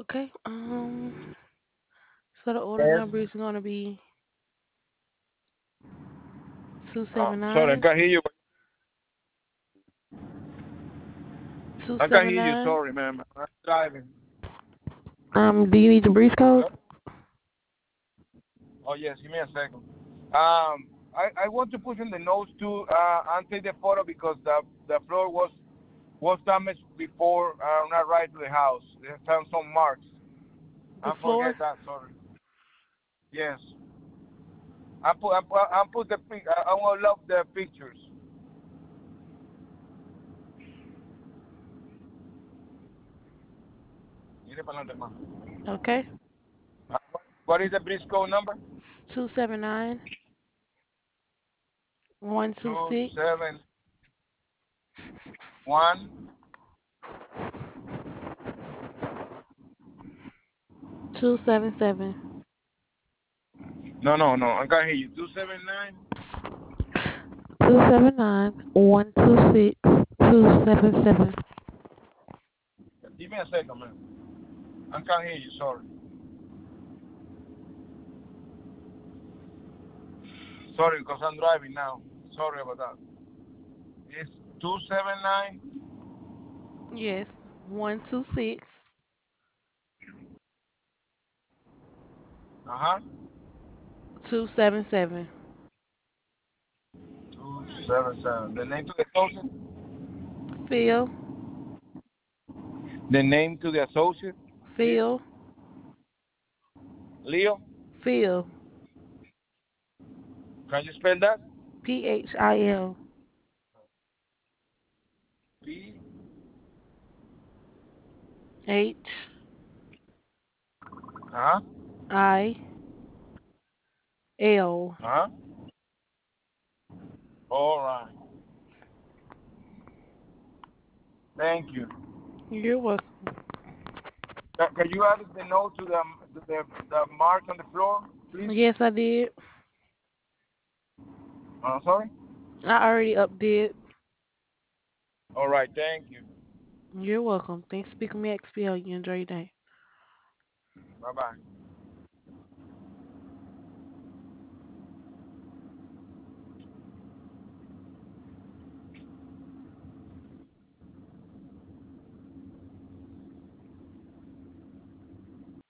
Okay. So the order Yes. number is gonna be two seven Sorry, I nine can't hear you. two I can't seven hear you. nine. Sorry, ma'am. I'm driving. Do you need the breeze code? Hello? Oh, yes. Give me a second. I want to put in the notes to and take the photo because the floor was damaged before when I arrived to the house. They found some marks. The I forget floor? that. Sorry. Yes. I put the pic. I will love the pictures. Mire para adelante, hermano. Okay. What is the Briscoe number? 279-126. 271. 277. No, no, no. I can't hear you. 279. 279-126-277. Give me a second, man. I can't hear you. Sorry. Sorry, because I'm driving now. Sorry about that. It's 279. Yes. 126 Uh huh. 277. 277. The name to the associate. Phil. The name to the associate, please. Phil. Leo. Phil. Can you spell that? PHIL. P. H Uh huh. I L. Uh huh. All right. Thank you. You're welcome. Can you add the note to the mark on the floor, please? Yes, I did. Sorry. I already updid. All right. Thank you. You're welcome. Thanks for speaking me XPL. You enjoy your day. Bye bye.